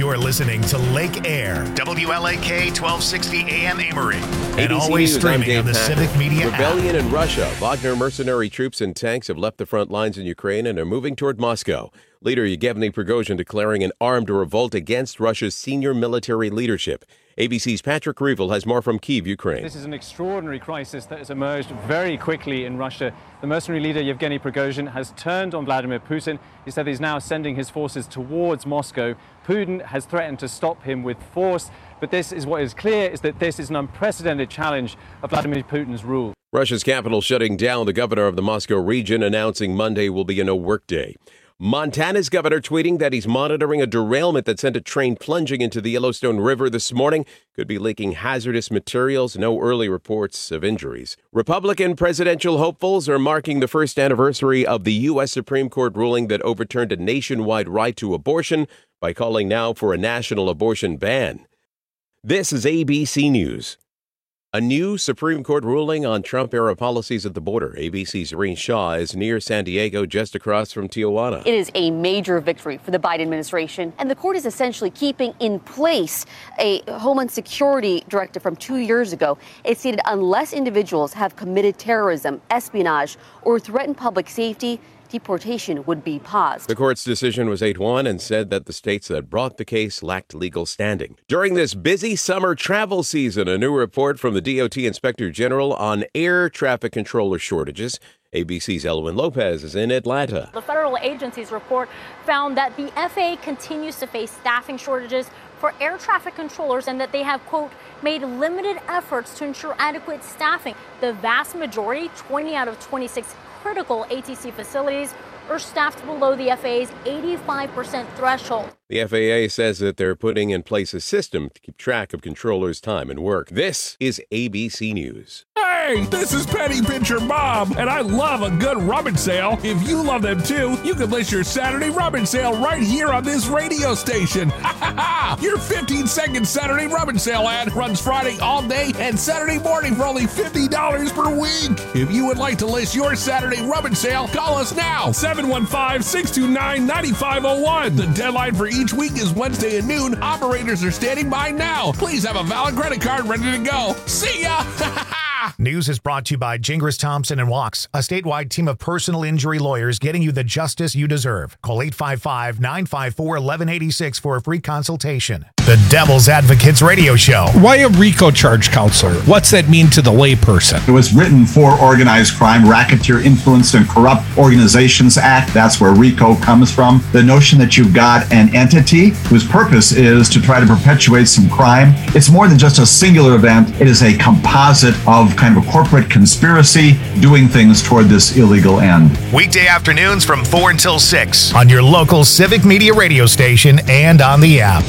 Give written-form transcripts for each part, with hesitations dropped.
You're listening to Lake Air, WLAK 1260 AM Amory, and ABC always News, streaming on the Civic Media app. Rebellion in Russia. Wagner mercenary troops and tanks have left the front lines in Ukraine and are moving toward Moscow. Leader Yevgeny Prigozhin declaring an armed revolt against Russia's senior military leadership. ABC's Patrick Reevell has more from Kyiv, Ukraine. This is an extraordinary crisis that has emerged very quickly in Russia. The mercenary leader Yevgeny Prigozhin has turned on Vladimir Putin. He said he's now sending his forces towards Moscow. Putin has threatened to stop him with force, but this is what is clear, is that this is an unprecedented challenge of Vladimir Putin's rule. Russia's capital shutting down. The governor of the Moscow region announcing Monday will be a no-work day. Montana's governor tweeting that he's monitoring a derailment that sent a train plunging into the Yellowstone River this morning. Could be leaking hazardous materials. No early reports of injuries. Republican presidential hopefuls are marking the first anniversary of the U.S. Supreme Court ruling that overturned a nationwide right to abortion by calling now for a national abortion ban. This is ABC News. A new Supreme Court ruling on Trump-era policies at the border. ABC's Irene Shaw is near San Diego, just across from Tijuana. It is a major victory for the Biden administration, and the court is essentially keeping in place a Homeland Security directive from 2 years ago. It stated unless individuals have committed terrorism, espionage, or threatened public safety, deportation would be paused. The court's decision was 8-1 and said that the states that brought the case lacked legal standing. During this busy summer travel season, a new report from the DOT Inspector General on air traffic controller shortages. ABC's Elwin Lopez is in Atlanta. The federal agency's report found that the FAA continues to face staffing shortages for air traffic controllers and that they have, quote, made limited efforts to ensure adequate staffing. The vast majority, 20 out of 26 critical ATC facilities, are staffed below the FAA's 85% threshold. The FAA says that they're putting in place a system to keep track of controllers' time and work. This is ABC News. Hey, this is Penny Pincher Bob, and I love a good rummage sale. If you love them too, you can list your Saturday rummage sale right here on this radio station. Your 15-second Saturday rummage sale ad runs Friday all day and Saturday morning for only $50 per week. If you would like to list your Saturday rummage sale, call us now, 715-629-9501. The deadline for each week is Wednesday at noon. Operators are standing by now. Please have a valid credit card ready to go. See ya! News is brought to you by Gingras Thompson and Walks, a statewide team of personal injury lawyers getting you the justice you deserve. Call 855-954-1186 for a free consultation. The Devil's Advocates Radio Show. Why a RICO charge counselor? What's that mean to the layperson? It was written for Organized Crime, Racketeer Influenced and Corrupt Organizations Act. That's where RICO comes from. The notion that you've got an entity whose purpose is to try to perpetuate some crime. It's more than just a singular event. It is a composite of kind of a corporate conspiracy doing things toward this illegal end. Weekday afternoons from 4 until 6 on your local Civic Media radio station and on the app.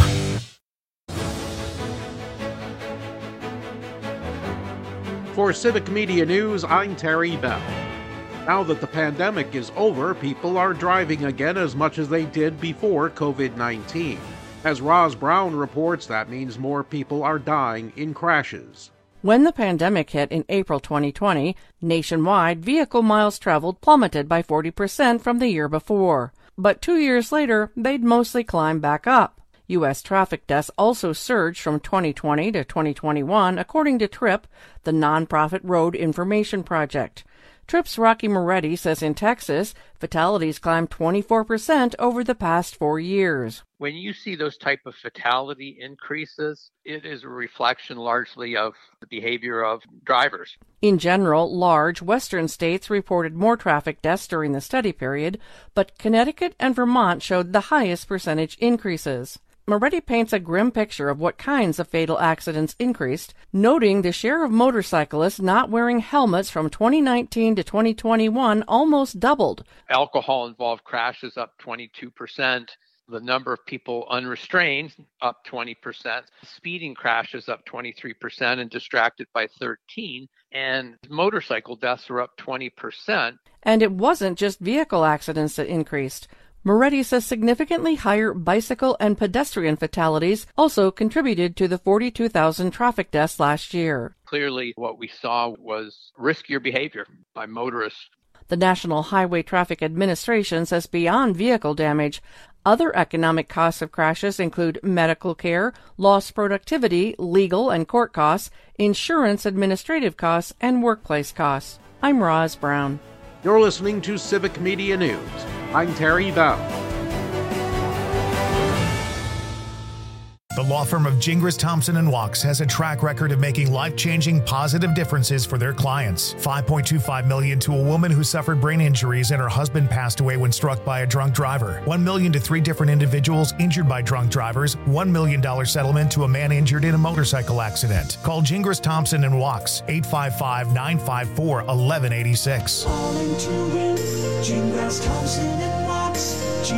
For Civic Media News, I'm Terry Bell. Now that the pandemic is over, people are driving again as much as they did before COVID-19. As Roz Brown reports, that means more people are dying in crashes. When the pandemic hit in April 2020, nationwide vehicle miles traveled plummeted by 40% from the year before. But 2 years later, they'd mostly climbed back up. U.S. traffic deaths also surged from 2020 to 2021, according to TRIP, the nonprofit road information project. TRIP's Rocky Moretti says in Texas, fatalities climbed 24% over the past 4 years. When you see those type of fatality increases, it is a reflection largely of the behavior of drivers. In general, large western states reported more traffic deaths during the study period, but Connecticut and Vermont showed the highest percentage increases. Moretti paints a grim picture of what kinds of fatal accidents increased, noting the share of motorcyclists not wearing helmets from 2019 to 2021 almost doubled. Alcohol-involved crashes up 22%. The number of people unrestrained up 20%. Speeding crashes up 23% and distracted by 13%. And motorcycle deaths are up 20%. And it wasn't just vehicle accidents that increased. Moretti says significantly higher bicycle and pedestrian fatalities also contributed to the 42,000 traffic deaths last year. Clearly, what we saw was riskier behavior by motorists. The National Highway Traffic Administration says beyond vehicle damage, other economic costs of crashes include medical care, lost productivity, legal and court costs, insurance administrative costs, and workplace costs. I'm Roz Brown. You're listening to Civic Media News. I'm Terry Bell. The law firm of Gingras, Thompson & Walks has a track record of making life-changing positive differences for their clients. $5.25 million to a woman who suffered brain injuries and her husband passed away when struck by a drunk driver. $1 million to 3 different individuals injured by drunk drivers. $1 million settlement to a man injured in a motorcycle accident. Call Gingras, Thompson & Walks, 855-954-1186. Calling to win, Gingras, Thompson & Walks,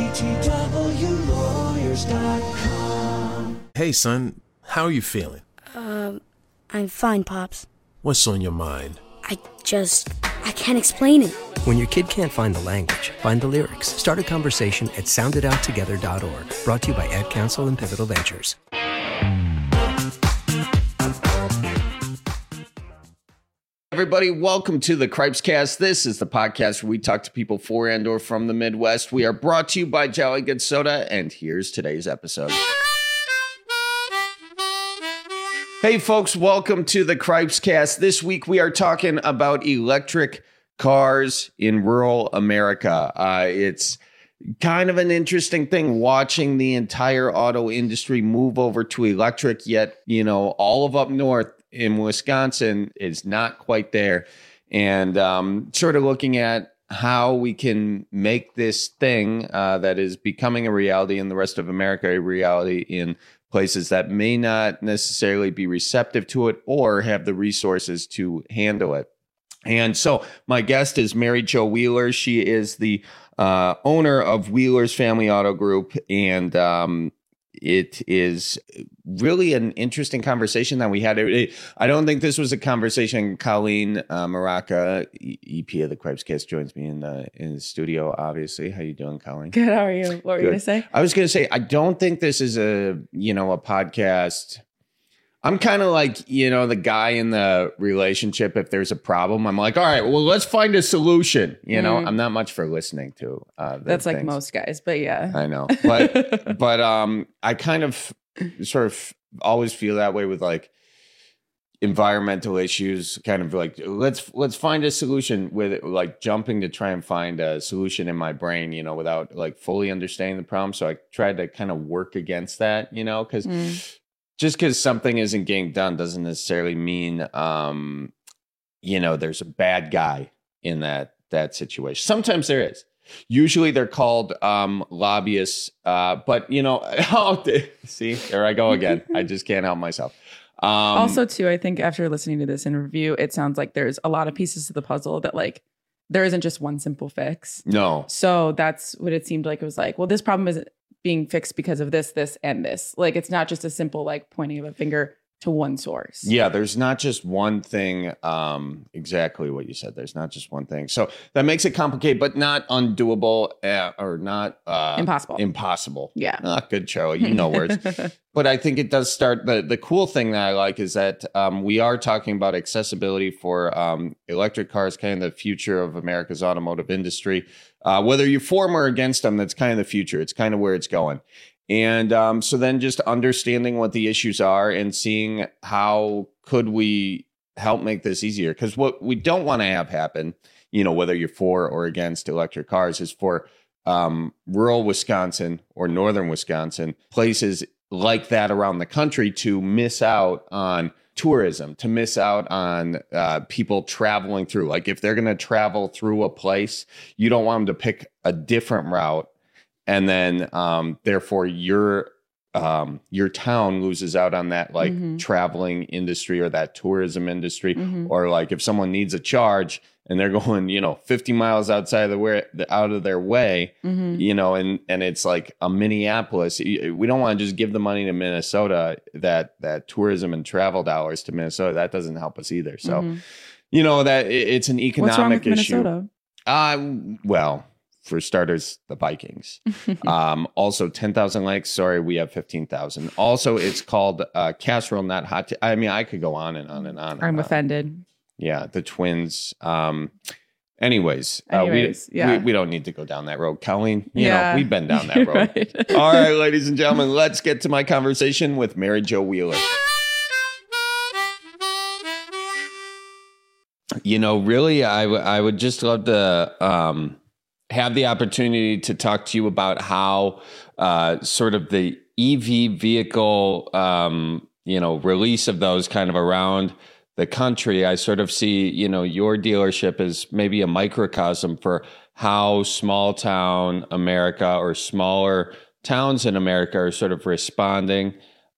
GTWlawyers.com. Hey, son, how are you feeling? I'm fine, Pops. What's on your mind? I can't explain it. When your kid can't find the language, find the lyrics. Start a conversation at sounditouttogether.org. Brought to you by Ad Council and Pivotal Ventures. Everybody, welcome to the Cripes Cast. This is the podcast where we talk to people for and or from the Midwest. We are brought to you by Jolly Good Soda, and here's today's episode. Hey folks, welcome to the Cripes Cast. This week we are talking about electric cars in rural America. It's kind of an interesting thing watching the entire auto industry move over to electric, yet, all of up north in Wisconsin is not quite there. And sort of looking at how we can make this thing that is becoming a reality in the rest of America a reality in places that may not necessarily be receptive to it or have the resources to handle it. And so my guest is Mary Jo Wheeler. She is the owner of Wheeler's Family Auto Group. And it is really an interesting conversation that we had. I don't think this was a conversation. Colleen Maraca, EP of the Cripes Cast, joins me in the studio, obviously. How you doing, Colleen? Good. How are you? What were you going to say? I was going to say, I don't think this is a podcast. I'm kind of like, the guy in the relationship. If there's a problem, I'm like, all right, well, let's find a solution. I'm not much for listening to. That's like most guys, but yeah. I know. But I kind of sort of always feel that way with like environmental issues, kind of like, let's find a solution with it, like jumping to try and find a solution in my brain, without like fully understanding the problem. So I tried to kind of work against that, because just because something isn't getting done doesn't necessarily mean, there's a bad guy in that situation. Sometimes there is. Usually they're called lobbyists, but see, there I go again. I just can't help myself. Also, too, I think after listening to this interview, it sounds like there's a lot of pieces to the puzzle that like there isn't just one simple fix. No. So that's what it seemed like. It was like, well, this problem isn't being fixed because of this, this, and this. Like, it's not just a simple like pointing of a finger to one source. Yeah, there's not just one thing. Exactly what you said. There's not just one thing. So that makes it complicated, but not undoable or not impossible. Impossible. Yeah. Good, Charlie. Words. But I think it does start. The cool thing that I like is that we are talking about accessibility for electric cars, kind of the future of America's automotive industry. Whether you're for them or against them, that's kind of the future. It's kind of where it's going. And so then just understanding what the issues are and seeing how could we help make this easier. Because what we don't want to have happen, whether you're for or against electric cars, is for rural Wisconsin or northern Wisconsin, places like that around the country to miss out on tourism, to miss out on people traveling through. Like if they're going to travel through a place, you don't want them to pick a different route. And then, therefore, your town loses out on that, like traveling industry or that tourism industry, or like if someone needs a charge and they're going, 50 miles outside out of their way, and it's like a Minneapolis. We don't want to just give the money to Minnesota, that tourism and travel dollars to Minnesota. That doesn't help us either. So, that it's an economic What's wrong with issue. Minnesota? Well. For starters, the Vikings. Also, 10,000 likes. Sorry, we have 15,000. Also, it's called casserole, not hot. I mean, I could go on and on and on. I'm offended. Yeah, the Twins. Anyways, yeah. we don't need to go down that road. Colleen, you know, we've been down that road. Right. All right, ladies and gentlemen, let's get to my conversation with Mary Jo Wheeler. You know, really, I would just love to have the opportunity to talk to you about how sort of the EV vehicle, release of those kind of around the country. I sort of see, you know, your dealership as maybe a microcosm for how small town America or smaller towns in America are sort of responding,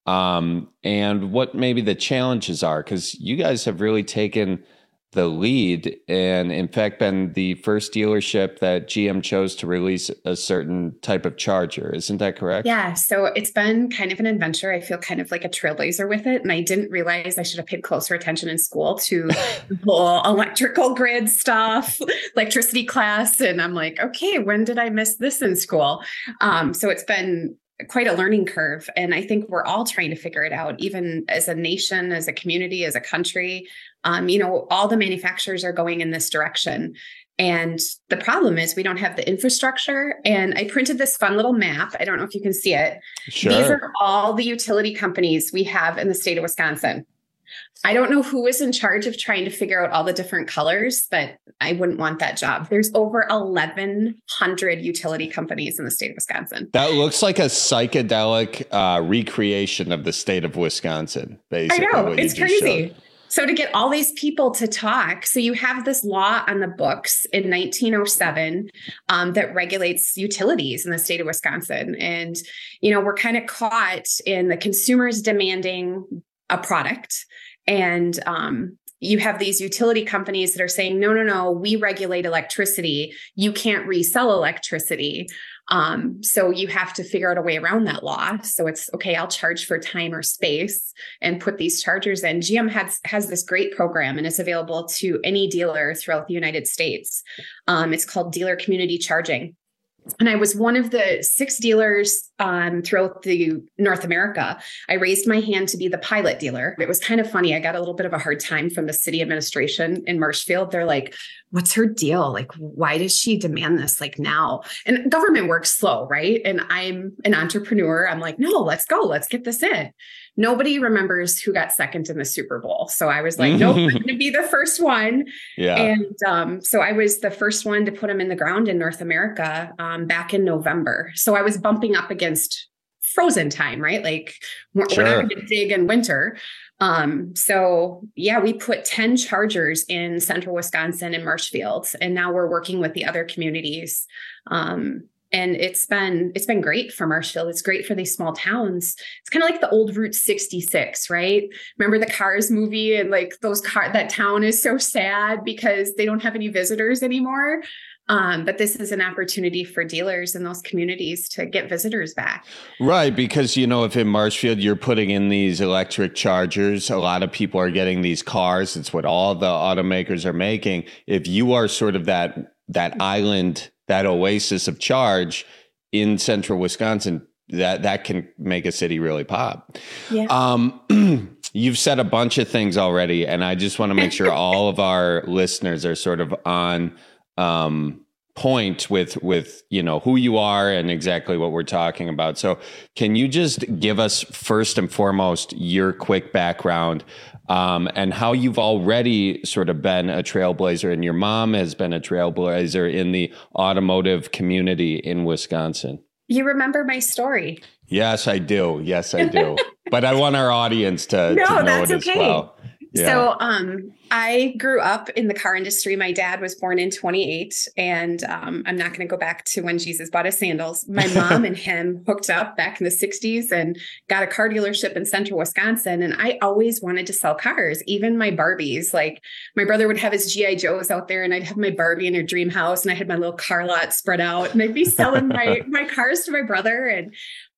and what maybe the challenges are, because you guys have really taken the lead and in fact been the first dealership that GM chose to release a certain type of charger. Isn't that correct? Yeah. So it's been kind of an adventure. I feel kind of like a trailblazer with it. And I didn't realize I should have paid closer attention in school to the whole electrical grid stuff, electricity class. And I'm like, okay, when did I miss this in school? So it's been quite a learning curve. And I think we're all trying to figure it out, even as a nation, as a community, as a country. All the manufacturers are going in this direction. And the problem is we don't have the infrastructure. And I printed this fun little map. I don't know if you can see it. Sure. These are all the utility companies we have in the state of Wisconsin. I don't know who is in charge of trying to figure out all the different colors, but I wouldn't want that job. There's over 1,100 utility companies in the state of Wisconsin. That looks like a psychedelic recreation of the state of Wisconsin, basically. I know, it's crazy. So to get all these people to talk, so you have this law on the books in 1907 that regulates utilities in the state of Wisconsin. And, we're kind of caught in the consumers demanding a product. And you have these utility companies that are saying, no, we regulate electricity. You can't resell electricity. So you have to figure out a way around that law. So it's okay, I'll charge for time or space and put these chargers in. GM has this great program and it's available to any dealer throughout the United States. It's called Dealer Community Charging. And I was one of the 6 dealers throughout the North America. I raised my hand to be the pilot dealer. It was kind of funny. I got a little bit of a hard time from the city administration in Marshfield. They're like, what's her deal? Like, why does she demand this like now? And government works slow, right? And I'm an entrepreneur. I'm like, no, let's go. Let's get this in. Nobody remembers who got second in the Super Bowl. So I was like, nope, I'm going to be the first one. Yeah. And so I was the first one to put them in the ground in North America back in November. So I was bumping up against frozen time, right? Like we're not going to dig in winter. So yeah, we put 10 chargers in central Wisconsin and Marshfield, and now we're working with the other communities. And it's been great for Marshfield. It's great for these small towns. It's kind of like the old Route 66, right? Remember the Cars movie and like that town is so sad because they don't have any visitors anymore. But this is an opportunity for dealers in those communities to get visitors back. Right. Because, if in Marshfield you're putting in these electric chargers, a lot of people are getting these cars. It's what all the automakers are making. If you are sort of that island, that oasis of charge in central Wisconsin, that can make a city really pop. Yeah. You've said a bunch of things already, and I just want to make sure all of our listeners are sort of on point with who you are and exactly what we're talking about. So can you just give us first and foremost your quick background and how you've already sort of been a trailblazer, and your mom has been a trailblazer in the automotive community in Wisconsin? You remember my story? Yes, I do. But I want our audience to know it as well. Yeah. So I grew up in the car industry. My dad was born in 1928, and I'm not going to go back to when Jesus bought his sandals. My mom and him hooked up back in the 60s and got a car dealership in central Wisconsin. And I always wanted to sell cars, even my Barbies. Like my brother would have his G.I. Joes out there, and I'd have my Barbie in her dream house, and I had my little car lot spread out, and I'd be selling my cars to my brother. And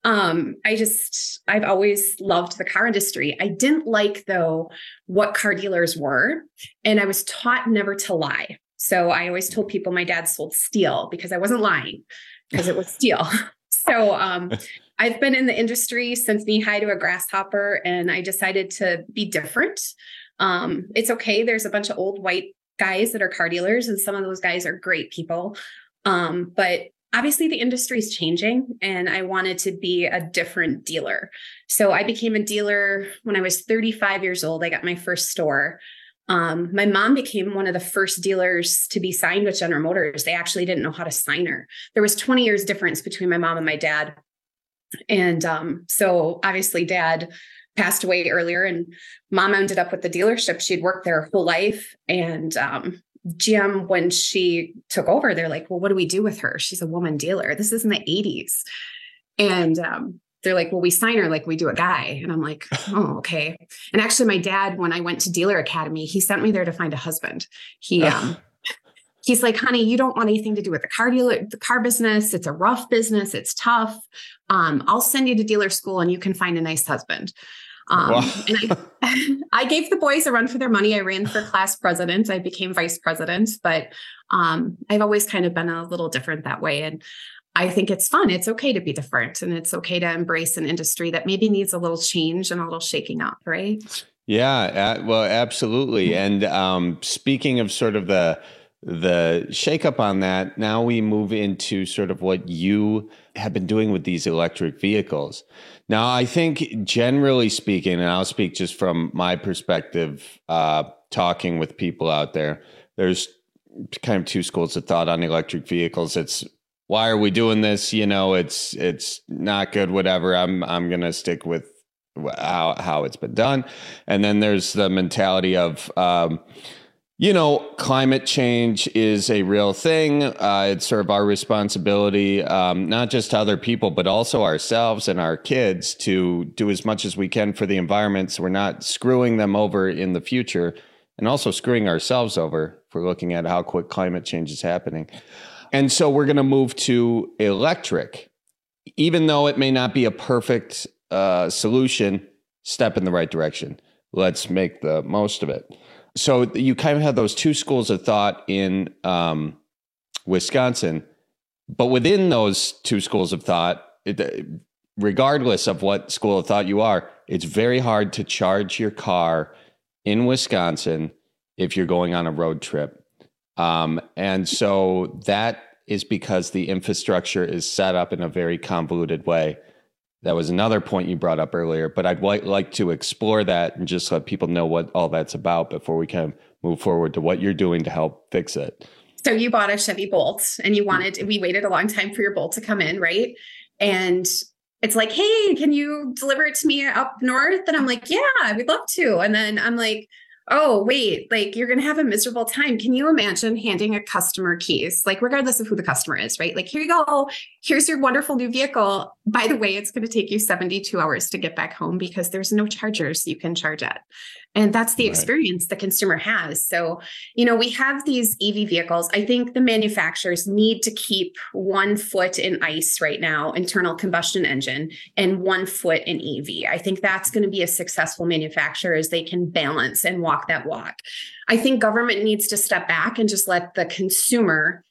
I've always loved the car industry. I didn't like, though, what car dealers were, and I was taught never to lie. So I always told people my dad sold steel because I wasn't lying, because it was steel. So I've been in the industry since knee high to a grasshopper, and I decided to be different. It's okay. There's a bunch of old white guys that are car dealers, and some of those guys are great people. But obviously the industry is changing, and I wanted to be a different dealer. So I became a dealer when I was 35 years old. I got my first store. My mom became one of the first dealers to be signed with General Motors. They actually didn't know how to sign her. There was 20 years difference between my mom and my dad. And so obviously dad passed away earlier, and mom ended up with the dealership. She'd worked there her whole life. And GM, when she took over, they're like, well, what do we do with her? She's a woman dealer. This is in the 80s. And they're like, well, we sign her like we do a guy. And I'm like, oh, okay. And actually my dad, when I went to Dealer Academy, he sent me there to find a husband. He's like, honey, you don't want anything to do with the car business. It's a rough business. It's tough. I'll send you to dealer school and you can find a nice husband. And I gave the boys a run for their money. I ran for class president. I became vice president, but I've always kind of been a little different that way. And I think it's fun. It's okay to be different, and it's okay to embrace an industry that maybe needs a little change and a little shaking up, right? Yeah, well, absolutely. And speaking of sort of the shakeup on that, now we move into sort of what you have been doing with these electric vehicles. Now, I think generally speaking, and I'll speak just from my perspective, talking with people out there, there's kind of two schools of thought on electric vehicles. It's, why are we doing this? You know, it's not good, whatever. I'm going to stick with how it's been done. And then there's the mentality of, climate change is a real thing. It's sort of our responsibility, not just to other people, but also ourselves and our kids to do as much as we can for the environment, so we're not screwing them over in the future, and also screwing ourselves over if we're looking at how quick climate change is happening. And so we're going to move to electric, even though it may not be a perfect solution, step in the right direction. Let's make the most of it. So you kind of have those two schools of thought in Wisconsin, but within those two schools of thought, regardless of what school of thought you are, it's very hard to charge your car in Wisconsin if you're going on a road trip. And so that is because the infrastructure is set up in a very convoluted way. That was another point you brought up earlier, but I'd like to explore that and just let people know what all that's about before we kind of move forward to what you're doing to help fix it. So you bought a Chevy Bolt and we waited a long time for your Bolt to come in, right? And it's like, hey, can you deliver it to me up north? And I'm like, yeah, we'd love to. And then I'm like, oh, wait, like you're going to have a miserable time. Can you imagine handing a customer keys, like regardless of who the customer is, right? Like, here you go. Here's your wonderful new vehicle. By the way, it's going to take you 72 hours to get back home because there's no chargers you can charge at. And that's the experience the consumer has. So, we have these EV vehicles. I think the manufacturers need to keep 1 foot in ICE right now, internal combustion engine, and 1 foot in EV. I think that's going to be a successful manufacturer as they can balance and walk that walk. I think government needs to step back and just let the consumer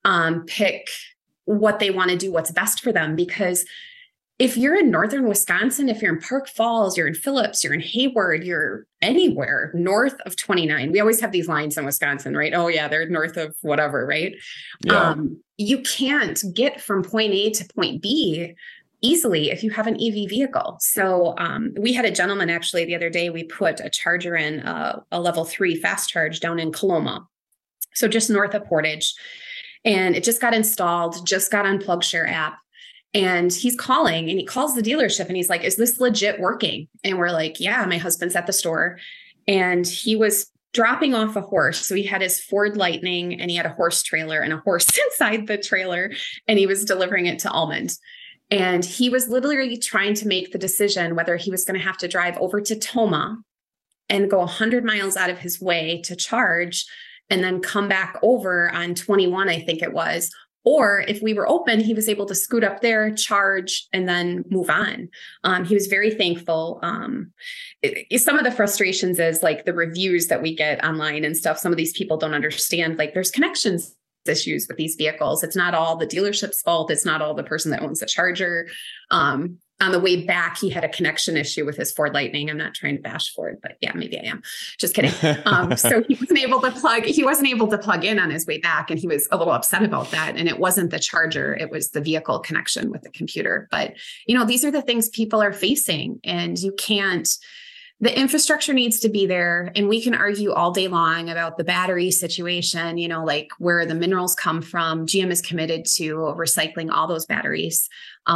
pick what they want to do, what's best for them. Because if you're in northern Wisconsin, if you're in Park Falls, you're in Phillips, you're in Hayward, you're anywhere north of 29. We always have these lines in Wisconsin, right? Oh yeah, they're north of whatever, right? Yeah. You can't get from point A to point B easily if you have an EV vehicle. So we had a gentleman actually the other day, we put a charger in, a level 3 fast charge down in Coloma. So just north of Portage. And it just got installed, just got on PlugShare app. And he's calling and he calls the dealership and he's like, is this legit working? And we're like, yeah, my husband's at the store. And he was dropping off a horse. So he had his Ford Lightning and he had a horse trailer and a horse inside the trailer. And he was delivering it to Almond. And he was literally trying to make the decision whether he was going to have to drive over to Toma and go 100 miles out of his way to charge and then come back over on 21, I think it was. Or if we were open, he was able to scoot up there, charge, and then move on. He was very thankful. Some of the frustrations is like the reviews that we get online and stuff. Some of these people don't understand, like there's connections issues with these vehicles. It's not all the dealership's fault. It's not all the person that owns the charger. On the way back, he had a connection issue with his Ford Lightning. I'm not trying to bash Ford, but yeah, maybe I am. Just kidding. So he wasn't able to plug in on his way back, and he was a little upset about that. And it wasn't the charger; it was the vehicle connection with the computer. But these are the things people are facing, and you can't. The infrastructure needs to be there, and we can argue all day long about the battery situation, like where the minerals come from. GM is committed to recycling all those batteries.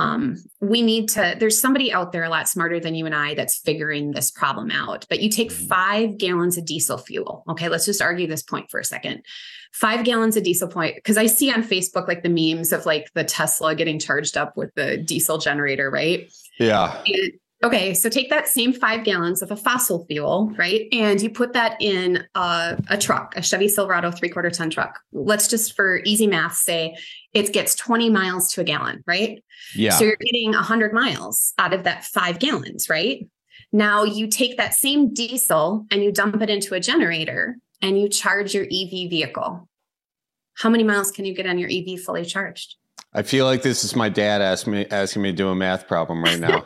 There's somebody out there a lot smarter than you and I that's figuring this problem out. But you take 5 gallons of diesel fuel. Okay, let's just argue this point for a second. 5 gallons of diesel point, because I see on Facebook like the memes of like the Tesla getting charged up with the diesel generator, right? Yeah. Okay, so take that same 5 gallons of a fossil fuel, right? And you put that in a truck, a Chevy Silverado 3/4 ton truck. Let's just, for easy math, say it gets 20 miles to a gallon, right? Yeah. So you're getting 100 miles out of that 5 gallons, right? Now you take that same diesel and you dump it into a generator and you charge your EV vehicle. How many miles can you get on your EV fully charged? I feel like this is my dad asking me to do a math problem right now.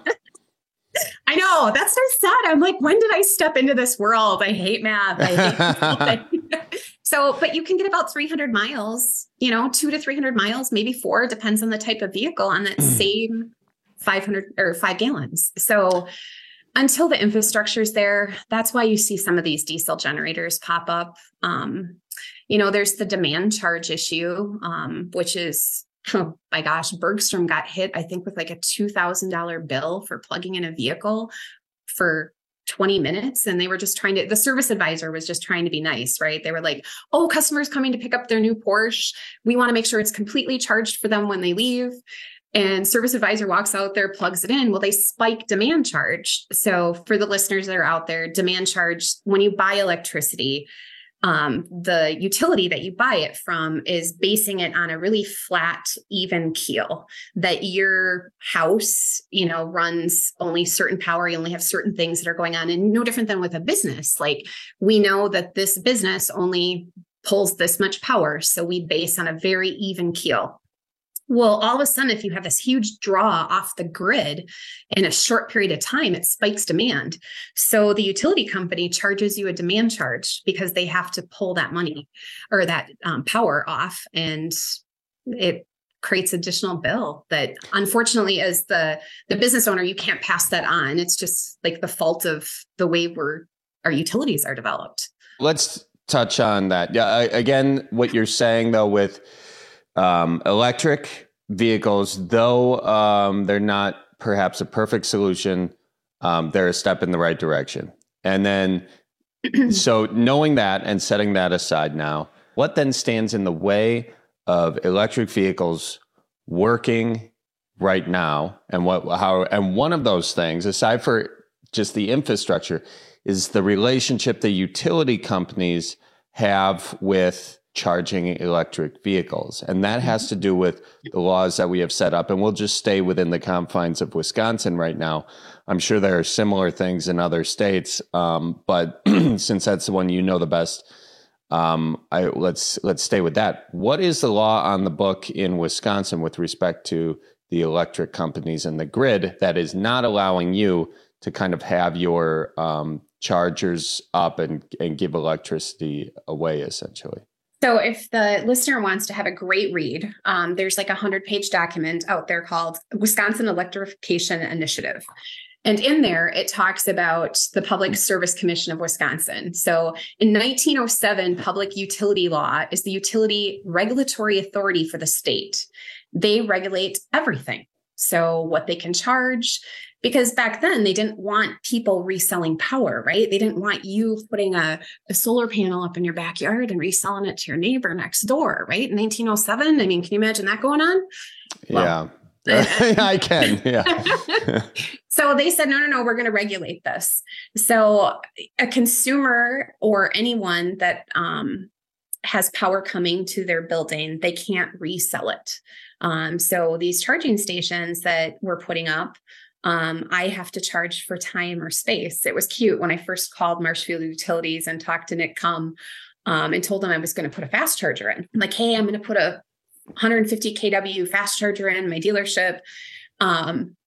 I know, that's so sad. I'm like, when did I step into this world? I hate math. I hate but you can get about 300 miles, 200 to 300 miles, maybe 4, depends on the type of vehicle, on that same 500 or 5 gallons. So until the infrastructure is there, that's why you see some of these diesel generators pop up. There's the demand charge issue, which is, oh my gosh, Bergstrom got hit, I think, with like a $2,000 bill for plugging in a vehicle for 20 minutes. And they were just the service advisor was just trying to be nice, right? They were like, oh, customers coming to pick up their new Porsche, we want to make sure it's completely charged for them when they leave. And service advisor walks out there, plugs it in. Well, they spike demand charge. So for the listeners that are out there, demand charge, when you buy electricity, the utility that you buy it from is basing it on a really flat, even keel, that your house, runs only certain power. You only have certain things that are going on, and no different than with a business. Like, we know that this business only pulls this much power. So we base on a very even keel. Well, all of a sudden, if you have this huge draw off the grid in a short period of time, it spikes demand. So the utility company charges you a demand charge because they have to pull that money or that power off, and it creates additional bill that, unfortunately, as the business owner, you can't pass that on. It's just like the fault of the way our utilities are developed. Let's touch on that. Yeah, again, what you're saying though with electric vehicles, though they're not perhaps a perfect solution, they're a step in the right direction. And then, so knowing that and setting that aside now, what then stands in the way of electric vehicles working right now? And and one of those things, aside for just the infrastructure, is the relationship the utility companies have with charging electric vehicles. And that has to do with the laws that we have set up. And we'll just stay within the confines of Wisconsin right now. I'm sure there are similar things in other states, but since that's the one you know the best, let's stay with that. What is the law on the book in Wisconsin with respect to the electric companies and the grid that is not allowing you to kind of have your chargers up and give electricity away, essentially? So if the listener wants to have a great read, there's like a 100-page document out there called Wisconsin Electrification Initiative. And in there, it talks about the Public Service Commission of Wisconsin. So in 1907, public utility law is the utility regulatory authority for the state. They regulate everything. So what they can charge, because back then they didn't want people reselling power, right? They didn't want you putting a solar panel up in your backyard and reselling it to your neighbor next door, right? In 1907, I mean, can you imagine that going on? Well, yeah, I can. Yeah. So they said, no, we're going to regulate this. So a consumer or anyone that has power coming to their building, they can't resell it. So these charging stations that we're putting up, I have to charge for time or space. It was cute when I first called Marshfield Utilities and talked to Nick Cum and told them I was going to put a fast charger in. I'm like, hey, I'm going to put a 150 kW fast charger in my dealership.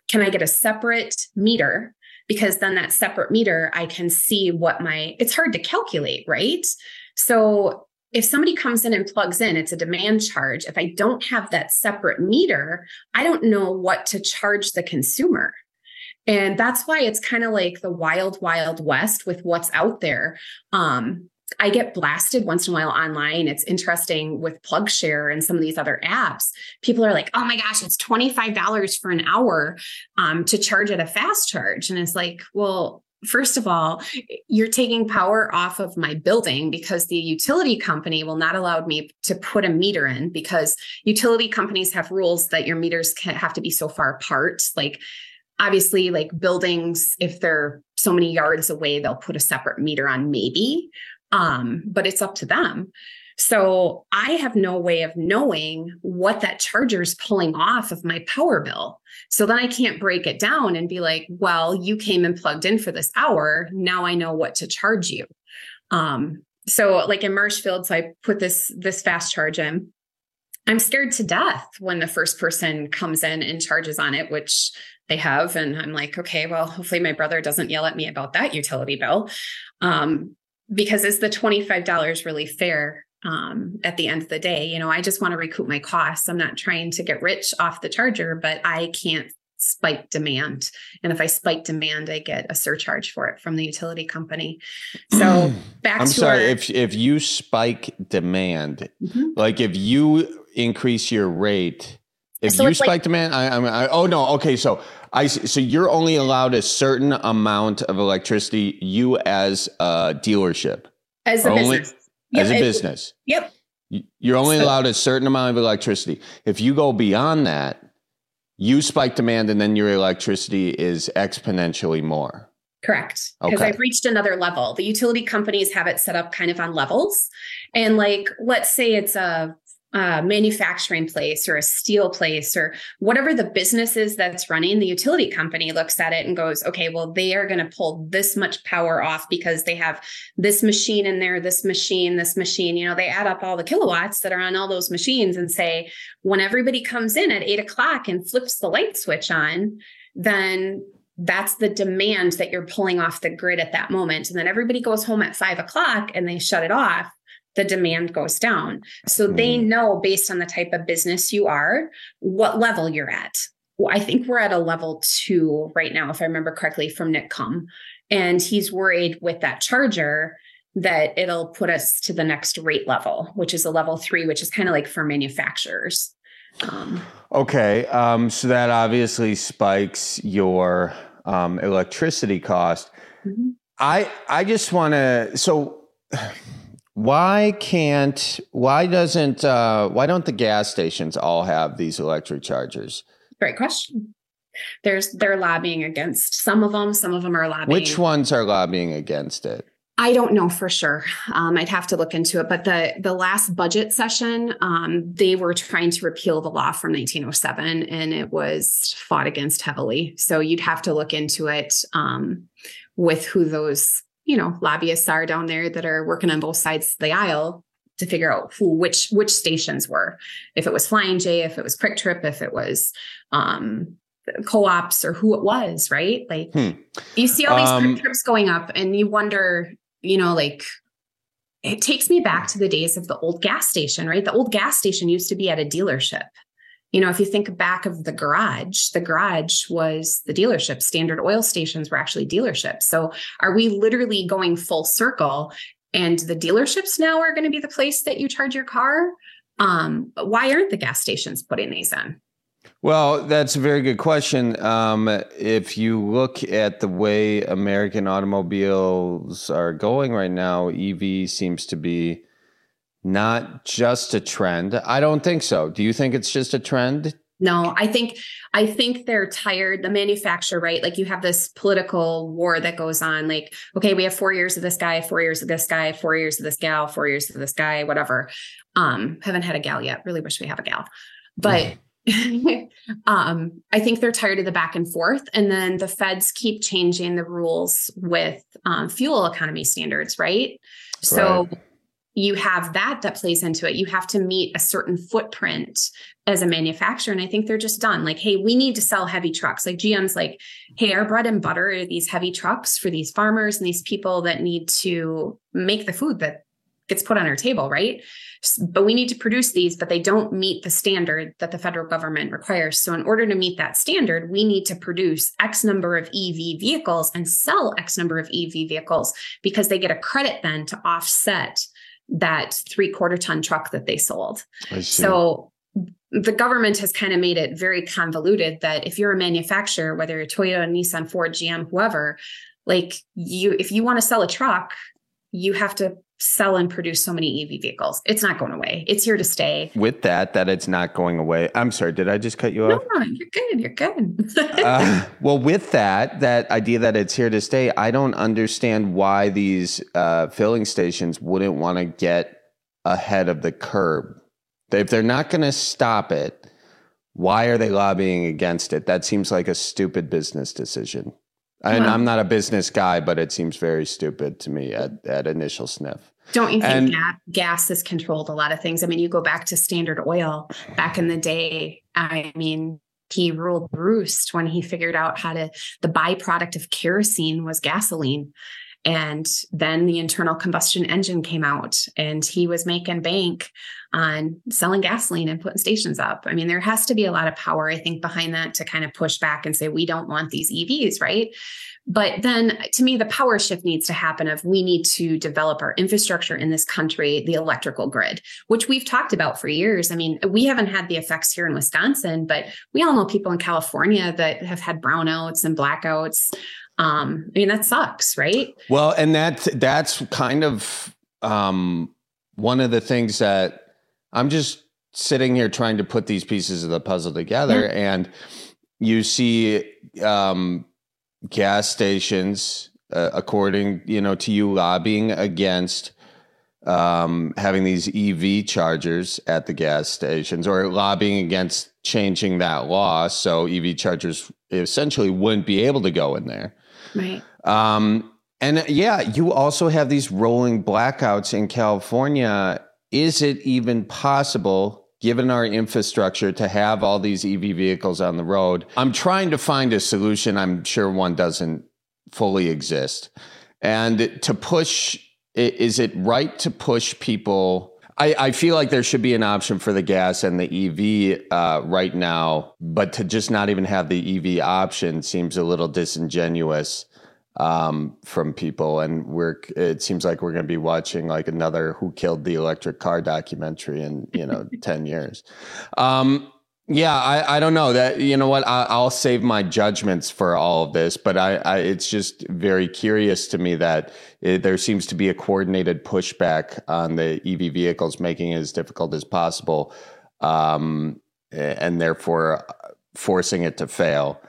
can I get a separate meter? Because then that separate meter, I can see it's hard to calculate, right? So if somebody comes in and plugs in, it's a demand charge. If I don't have that separate meter, I don't know what to charge the consumer. And that's why it's kind of like the wild, wild west with what's out there. I get blasted once in a while online. It's interesting with PlugShare and some of these other apps. People are like, oh my gosh, it's $25 for an hour to charge at a fast charge. And it's like, well, first of all, you're taking power off of my building because the utility company will not allow me to put a meter in, because utility companies have rules that your meters have to be so far apart. Like, obviously, like buildings, if they're so many yards away, they'll put a separate meter on maybe. But it's up to them. So I have no way of knowing what that charger is pulling off of my power bill. So then I can't break it down and be like, well, you came and plugged in for this hour. Now I know what to charge you. So like in Marshfield, so I put this fast charge in. I'm scared to death when the first person comes in and charges on it, which they have. And I'm like, okay, well, hopefully my brother doesn't yell at me about that utility bill. Because is the $25 really fair at the end of the day? You know, I just want to recoup my costs. I'm not trying to get rich off the charger, but I can't spike demand. And if I spike demand, I get a surcharge for it from the utility company. So back I'm to sorry, if you spike demand, like if you increase your rate, if So you it's like- spike demand, oh no, okay, so so you're only allowed a certain amount of electricity, you as a dealership. As a business. Yep, as a business. Yep. You're only allowed a certain amount of electricity. If you go beyond that, you spike demand and then your electricity is exponentially more. Correct. Because Okay. I've reached another level. The utility companies have it set up kind of on levels. And like, let's say it's a manufacturing place or a steel place or whatever the business is that's running, the utility company looks at it and goes, okay, well, they are going to pull this much power off because they have this machine in there, this machine, you know, they add up all the kilowatts that are on all those machines and say, when everybody comes in at 8:00 and flips the light switch on, then that's the demand that you're pulling off the grid at that moment. And then everybody goes home at 5:00 and they shut it off. The demand goes down. So they know based on the type of business you are, what level you're at. Well, I think we're at a level 2 right now, if I remember correctly, from Nick Cum. And he's worried with that charger that it'll put us to the next rate level, which is a level 3, which is kind of like for manufacturers. Okay. So that obviously spikes your electricity cost. I just want to, why don't the gas stations all have these electric chargers? Great question. They're lobbying against some of them are lobbying. Which ones are lobbying against it? I don't know for sure. I'd have to look into it. But the last budget session, they were trying to repeal the law from 1907, and it was fought against heavily. So you'd have to look into it with who those lobbyists are down there that are working on both sides of the aisle to figure out which stations were. If it was Flying J, if it was Quick Trip, if it was co-ops, or who it was, right? Like you see all these Quick Trips going up and you wonder, like it takes me back to the days of the old gas station, right? The old gas station used to be at a dealership. If you think back of the garage was the dealership. Standard Oil stations were actually dealerships. So are we literally going full circle, and the dealerships now are going to be the place that you charge your car? Why aren't the gas stations putting these in? Well, that's a very good question. If you look at the way American automobiles are going right now, EV seems to be not just a trend. I don't think so. Do you think it's just a trend? No, I think they're tired. The manufacturer, right? Like you have this political war that goes on. Like, okay, we have 4 years of this guy, 4 years of this guy, 4 years of this gal, 4 years of this guy, whatever. Haven't had a gal yet. Really wish we have a gal. But I think they're tired of the back and forth. And then the feds keep changing the rules with fuel economy standards, right? So you have that plays into it. You have to meet a certain footprint as a manufacturer. And I think they're just done. Like, hey, we need to sell heavy trucks. Like GM's like, hey, our bread and butter are these heavy trucks for these farmers and these people that need to make the food that gets put on our table, right? But we need to produce these, but they don't meet the standard that the federal government requires. So in order to meet that standard, we need to produce X number of EV vehicles and sell X number of EV vehicles because they get a credit then to offset that 3/4 ton truck that they sold. So the government has kind of made it very convoluted that if you're a manufacturer, whether you're Toyota, Nissan, Ford, GM, whoever, like if you want to sell a truck, you have to sell and produce so many EV vehicles. It's not going away. It's here to stay. With that it's not going away. I'm sorry, did I just cut you off? No, you're good. You're good. Well, with that idea that it's here to stay, I don't understand why these filling stations wouldn't want to get ahead of the curve. If they're not going to stop it, why are they lobbying against it? That seems like a stupid business decision. And I'm not a business guy, but it seems very stupid to me at initial sniff. Don't you think gas has controlled a lot of things? I mean, you go back to Standard Oil back in the day. I mean, he ruled the roost when he figured out the byproduct of kerosene was gasoline. And then the internal combustion engine came out and he was making bank on selling gasoline and putting stations up. I mean, there has to be a lot of power, I think, behind that to kind of push back and say, we don't want these EVs, right? But then to me, the power shift needs to happen of we need to develop our infrastructure in this country, the electrical grid, which we've talked about for years. I mean, we haven't had the effects here in Wisconsin, but we all know people in California that have had brownouts and blackouts. I mean, that sucks, right? Well, and that's kind of one of the things that I'm just sitting here trying to put these pieces of the puzzle together, and you see gas stations, according to you, lobbying against having these EV chargers at the gas stations, or lobbying against changing that law so EV chargers essentially wouldn't be able to go in there. Right. And you also have these rolling blackouts in California. Is it even possible, given our infrastructure, to have all these EV vehicles on the road? I'm trying to find a solution. I'm sure one doesn't fully exist. And to push, is it right to push people? I feel like there should be an option for the gas and the EV right now, but to just not even have the EV option seems a little disingenuous from people. And it seems like we're going to be watching like another Who Killed the Electric Car documentary in 10 years. I don't know that, what, I'll save my judgments for all of this, but it's just very curious to me that there seems to be a coordinated pushback on the EV vehicles, making it as difficult as possible, and therefore forcing it to fail.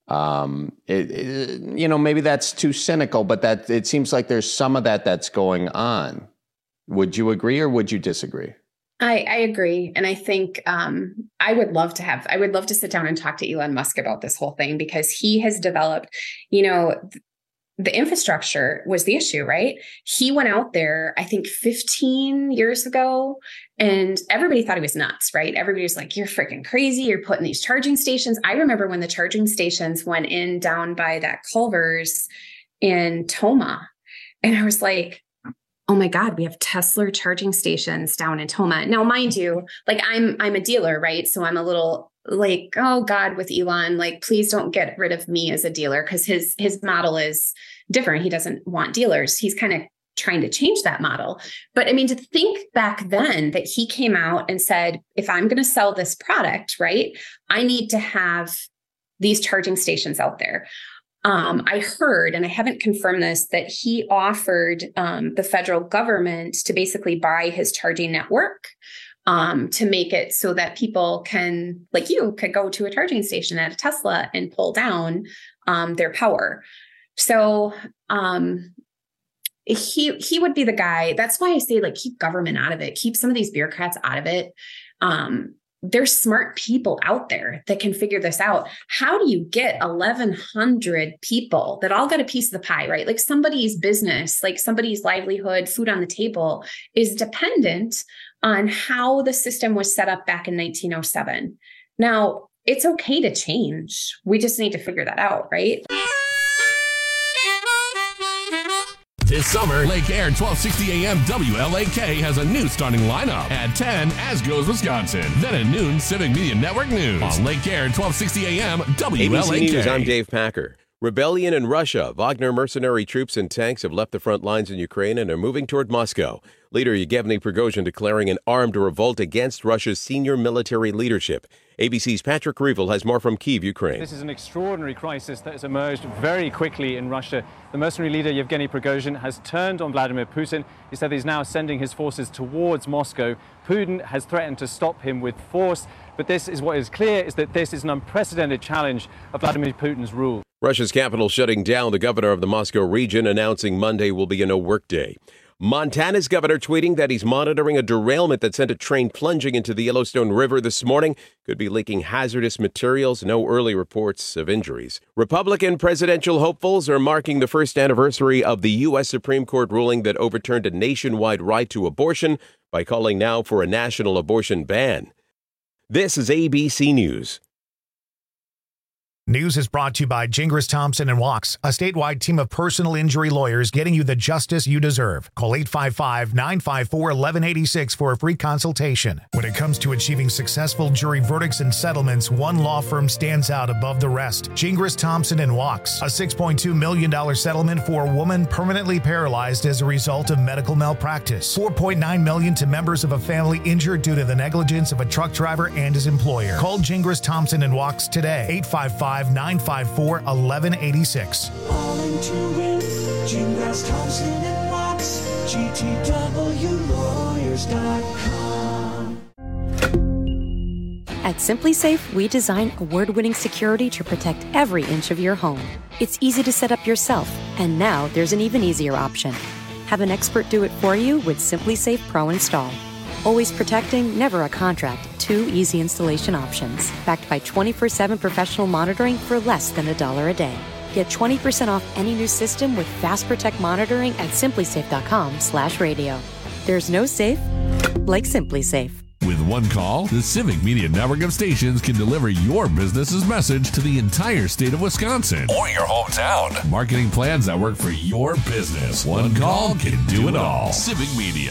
Maybe that's too cynical, but that it seems like there's some of that's going on. Would you agree or would you disagree? I agree. And I think I would love to sit down and talk to Elon Musk about this whole thing, because he has developed, the infrastructure was the issue, right? He went out there, I think 15 years ago, and everybody thought he was nuts, right? Everybody was like, you're freaking crazy. You're putting these charging stations. I remember when the charging stations went in down by that Culver's in Toma. And I was like, oh my God, we have Tesla charging stations down in Toma. Now, mind you, like I'm a dealer, right? So I'm a little like, oh God, with Elon, like, please don't get rid of me as a dealer, because his model is different. He doesn't want dealers. He's kind of trying to change that model. But I mean, to think back then that he came out and said, if I'm going to sell this product, right, I need to have these charging stations out there. I heard, and I haven't confirmed this, that he offered the federal government to basically buy his charging network to make it so that people can, like you, could go to a charging station at a Tesla and pull down their power. So he would be the guy. That's why I say, like, keep government out of it. Keep some of these bureaucrats out of it. there's smart people out there that can figure this out. How do you get 1,100 people that all got a piece of the pie, right? Like somebody's business, like somebody's livelihood, food on the table is dependent on how the system was set up back in 1907. Now, it's okay to change. We just need to figure that out, right? This summer, Lake Air 1260 AM WLAK has a new starting lineup. At 10, As Goes Wisconsin. Then at noon, Civic Media Network News. On Lake Air 1260 AM WLAK. ABC News, I'm Dave Packer. Rebellion in Russia. Wagner mercenary troops and tanks have left the front lines in Ukraine and are moving toward Moscow. Leader Yevgeny Prigozhin declaring an armed revolt against Russia's senior military leadership. ABC's Patrick Reevell has more from Kyiv, Ukraine. This is an extraordinary crisis that has emerged very quickly in Russia. The mercenary leader Yevgeny Prigozhin has turned on Vladimir Putin. He said he's now sending his forces towards Moscow. Putin has threatened to stop him with force. But this is what is clear, is that this is an unprecedented challenge of Vladimir Putin's rule. Russia's capital shutting down. The governor of the Moscow region announcing Monday will be a no-work day. Montana's governor tweeting that he's monitoring a derailment that sent a train plunging into the Yellowstone River this morning. Could be leaking hazardous materials. No early reports of injuries. Republican presidential hopefuls are marking the first anniversary of the U.S. Supreme Court ruling that overturned a nationwide right to abortion by calling now for a national abortion ban. This is ABC News. News is brought to you by Gingras Thompson & Walks, a statewide team of personal injury lawyers getting you the justice you deserve. Call 855-954-1186 for a free consultation. When it comes to achieving successful jury verdicts and settlements, one law firm stands out above the rest. Gingras Thompson & Walks, a $6.2 million settlement for a woman permanently paralyzed as a result of medical malpractice. $4.9 million to members of a family injured due to the negligence of a truck driver and his employer. Call Gingras Thompson & Walks today. 855-954-1186. All into it, Gingras Thompson and Watts, GTWlawyers.com. At SimpliSafe, we design award-winning security to protect every inch of your home. It's easy to set up yourself, and now there's an even easier option. Have an expert do it for you with SimpliSafe Pro Install. Always protecting, never a contract. 2 easy installation options. Backed by 24/7 professional monitoring for less than $1 a day. Get 20% off any new system with Fast Protect monitoring at simplisafe.com/radio. There's no safe like SimpliSafe. With one call, the Civic Media Network of stations can deliver your business's message to the entire state of Wisconsin or your hometown. Marketing plans that work for your business. One call can do it all. Civic Media,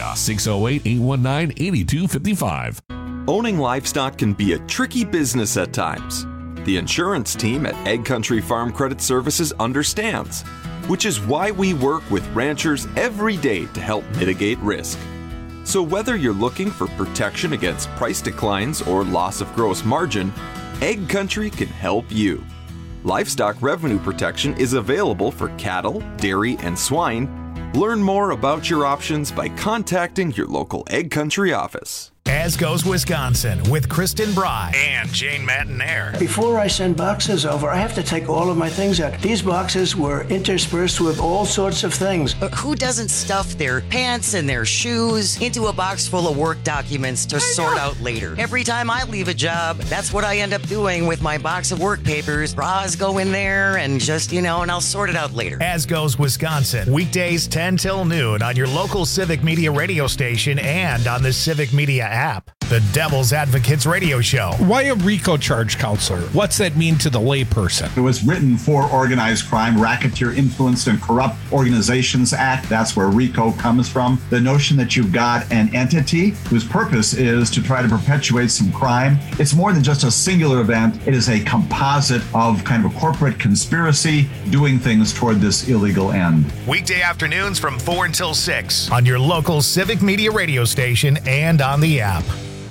608-819-8255. Owning livestock can be a tricky business at times. The insurance team at Egg Country Farm Credit Services understands, which is why we work with ranchers every day to help mitigate risk. So whether you're looking for protection against price declines or loss of gross margin, Egg Country can help you. Livestock revenue protection is available for cattle, dairy, and swine. Learn more about your options by contacting your local Egg Country office. As Goes Wisconsin with Kristen Bry and Jane Matinair. Before I send boxes over, I have to take all of my things out. These boxes were interspersed with all sorts of things. Who doesn't stuff their pants and their shoes into a box full of work documents to sort out later? Every time I leave a job, that's what I end up doing with my box of work papers. Bras go in there and just, and I'll sort it out later. As Goes Wisconsin, weekdays 10 till noon on your local Civic Media radio station and on the Civic Media app. The Devil's Advocates radio show. Why a RICO charge, counselor? What's that mean to the layperson? It was written for Organized Crime, Racketeer Influenced and Corrupt Organizations Act. That's where RICO comes from. The notion that you've got an entity whose purpose is to try to perpetuate some crime. It's more than just a singular event. It is a composite of kind of a corporate conspiracy doing things toward this illegal end. Weekday afternoons from 4 until 6 on your local Civic Media radio station and on the app.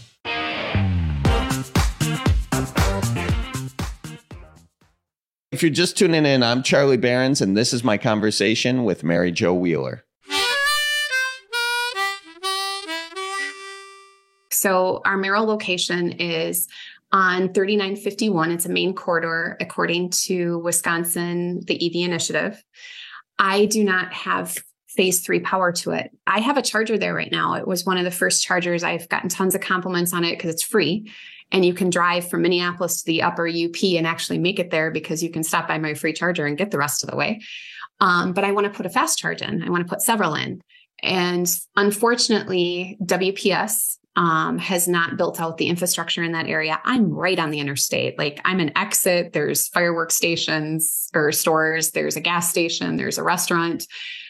If you're just tuning in, I'm Charlie Behrens, and this is my conversation with Mary Jo Wheeler. So our Merrill location is on 3951. It's a main corridor, according to Wisconsin, the EV initiative. I do not have phase 3 power to it. I have a charger there right now. It was one of the first chargers. I've gotten tons of compliments on it because it's free. and you can drive from Minneapolis to the upper UP and actually make it there because you can stop by my free charger and get the rest of the way. But I want to put a fast charge in. I want to put several in. And unfortunately, WPS has not built out the infrastructure in that area. I'm right on the interstate. Like, I'm an exit. There's fireworks stations or stores. There's a gas station. There's a restaurant.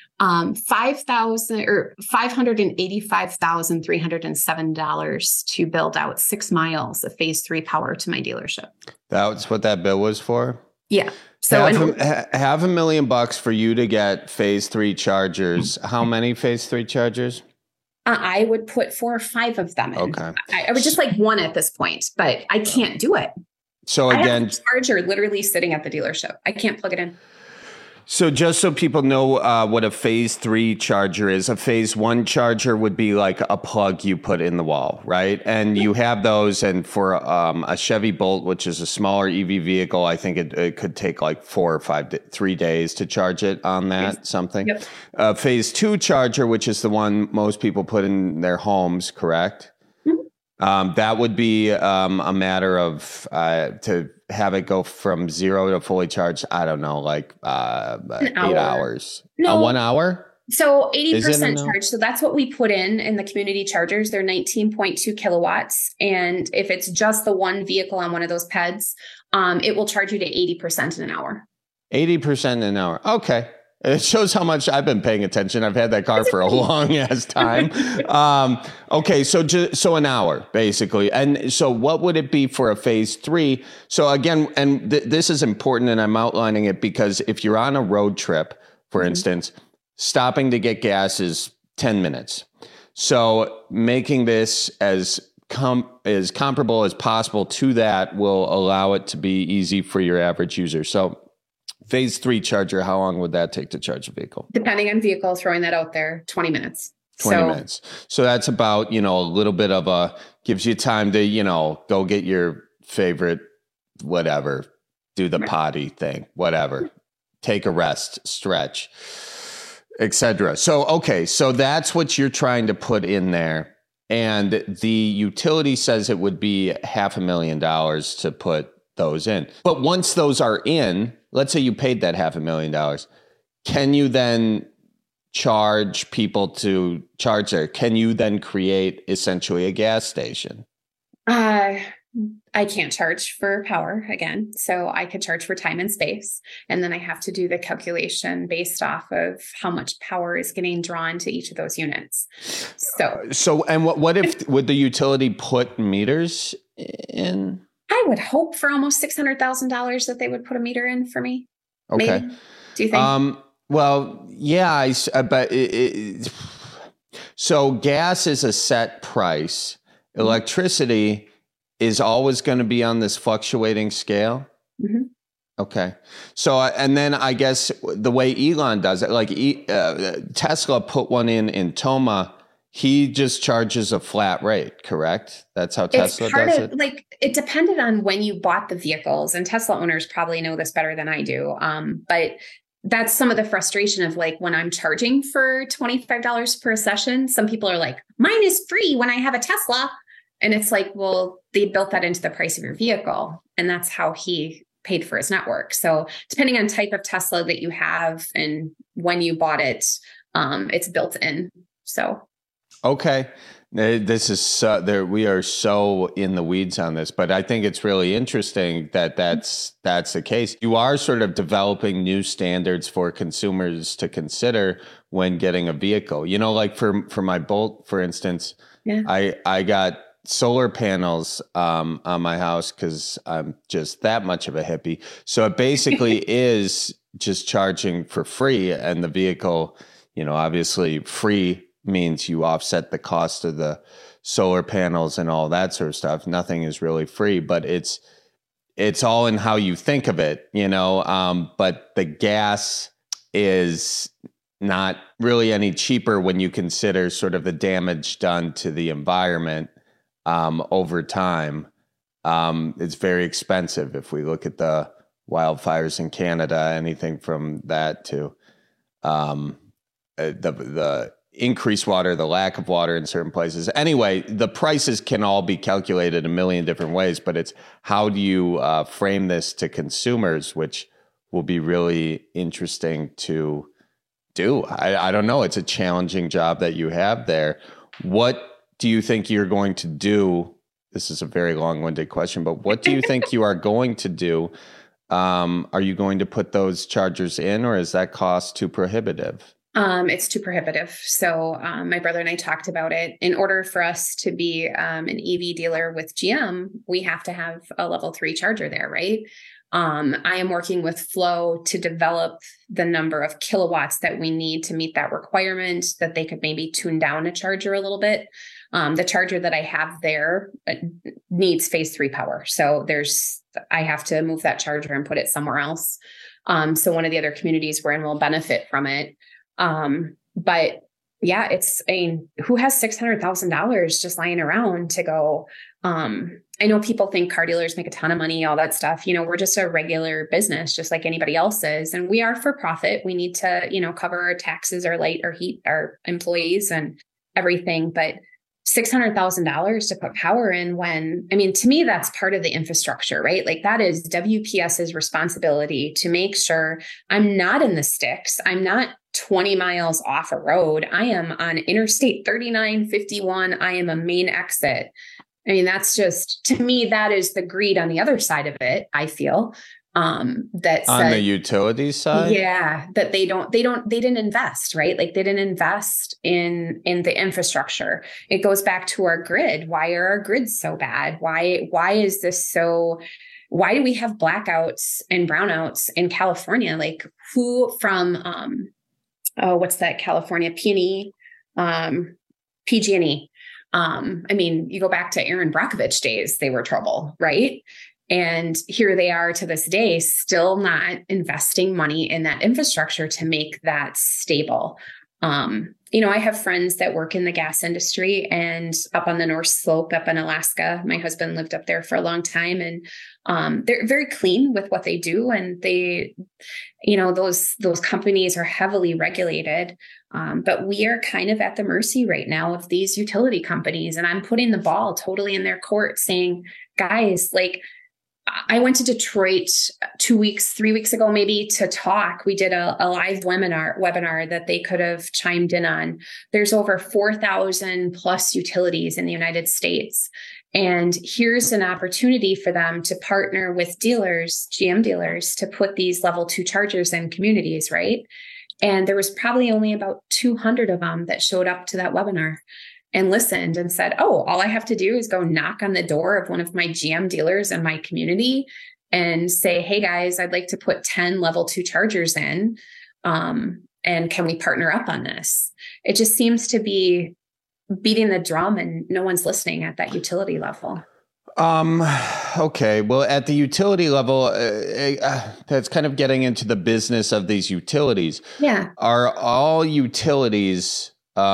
$585,307 to build out 6 miles of phase 3 power to my dealership. That's what that bill was for? Yeah. So $500,000 for you to get phase 3 chargers. How many phase 3 chargers? I would put 4 or 5 of them in. Okay. I would just like one at this point, but I can't do it. So I again, have a charger literally sitting at the dealership. I can't plug it in. So just so people know what a phase 3 charger is, a phase 1 charger would be like a plug you put in the wall, right? And you have those, and for a Chevy Bolt, which is a smaller EV vehicle, I think it could take like 4 or 3 days to charge it on that, something. Yep. Phase 2 charger, which is the one most people put in their homes, correct? That would be a matter of to have it go from 0 to fully charged. I don't know, like 8 hours. No. 1 hour? So 80% charge. So that's what we put in the community chargers. They're 19.2 kilowatts. And if it's just the one vehicle on one of those PEDs, it will charge you to 80% in an hour. 80% in an hour. Okay. It shows how much I've been paying attention. I've had that car for a long ass time. Okay, so an hour basically. And so what would it be for a phase 3? So again, and this is important, and I'm outlining it because if you're on a road trip, for instance, stopping to get gas is 10 minutes. So making this as comparable as possible to that will allow it to be easy for your average user. So phase 3 charger, how long would that take to charge a vehicle? Depending on vehicle, throwing that out there, 20 minutes. 20 minutes. So that's about, a little bit of gives you time to, go get your favorite, whatever, do the potty thing, whatever, take a rest, stretch, etc. So, okay. So that's what you're trying to put in there. And the utility says it would be $500,000 to put those in. But once those are in, let's say you paid that $500,000, can you then charge people to charge there? Can you then create essentially a gas station? I can't charge for power again. So I could charge for time and space. And then I have to do the calculation based off of how much power is getting drawn to each of those units. So and what if, would the utility put meters in? I would hope for almost $600,000 that they would put a meter in for me. Okay. Maybe. Do you think? Well, yeah, but so gas is a set price. Electricity is always going to be on this fluctuating scale. Mm-hmm. Okay. So, and then I guess the way Elon does it, like Tesla put one in Toma. He just charges a flat rate, correct? That's how Tesla does it? It depended on when you bought the vehicles, and Tesla owners probably know this better than I do. But that's some of the frustration of like when I'm charging for $25 per session, some people are like, mine is free when I have a Tesla. And it's like, well, they built that into the price of your vehicle. And that's how he paid for his network. So depending on type of Tesla that you have and when you bought it, it's built in. So. Okay. This is we are so in the weeds on this, but I think it's really interesting that that's the case. You are sort of developing new standards for consumers to consider when getting a vehicle. Like for my Bolt, for instance, I got solar panels on my house because I'm just that much of a hippie. So it basically is just charging for free, and the vehicle, obviously free means you offset the cost of the solar panels and all that sort of stuff. Nothing is really free, but it's all in how you think of it, but the gas is not really any cheaper when you consider sort of the damage done to the environment over time. It's very expensive if we look at the wildfires in Canada, anything from that to the increased water, the lack of water in certain places. Anyway, the prices can all be calculated a million different ways, but it's how do you frame this to consumers, which will be really interesting to do. I don't know. It's a challenging job that you have there. What do you think you're going to do? This is a very long-winded question, but what do you think you are going to do? Are you going to put those chargers in, or is that cost too prohibitive? It's too prohibitive. So my brother and I talked about it. In order for us to be an EV dealer with GM, we have to have a level 3 charger there, right? I am working with Flow to develop the number of kilowatts that we need to meet that requirement, that they could maybe tune down a charger a little bit. The charger that I have there needs phase 3 power. So I have to move that charger and put it somewhere else. So one of the other communities we're in will benefit from it. But yeah, who has $600,000 just lying around to go? I know people think car dealers make a ton of money, all that stuff. We're just a regular business, just like anybody else is. And we are for profit. We need to, cover our taxes, our light, our heat, our employees and everything. But $600,000 to put power in to me, that's part of the infrastructure, right? Like that is WPS's responsibility to make sure I'm not in the sticks. I'm not 20 miles off a road. I am on Interstate 39, 51. I am a main exit. That's just, to me, that is the greed on the other side of it, I feel. That on the utilities side? Yeah, that they didn't invest, right? Like they didn't invest in the infrastructure. It goes back to our grid. Why are our grids so bad? Why is this so, why do we have blackouts and brownouts in California? Like who from, what's that California PG&E? You go back to Aaron Brockovich days, they were trouble, right? And here they are to this day, still not investing money in that infrastructure to make that stable. I have friends that work in the gas industry and up on the North Slope, up in Alaska. My husband lived up there for a long time, and they're very clean with what they do. And they, those companies are heavily regulated. But we are kind of at the mercy right now of these utility companies. And I'm putting the ball totally in their court saying, guys, like, I went to Detroit 3 weeks ago, maybe, to talk. We did a live webinar that they could have chimed in on. There's over 4,000 plus utilities in the United States. And here's an opportunity for them to partner with dealers, GM dealers, to put these level 2 chargers in communities, right? And there was probably only about 200 of them that showed up to that webinar and listened and said, oh, all I have to do is go knock on the door of one of my GM dealers in my community and say, hey guys, I'd like to put 10 level 2 chargers in. And can we partner up on this? It just seems to be beating the drum and no one's listening at that utility level. Okay. Well, at the utility level, that's kind of getting into the business of these utilities. Yeah. Are all utilities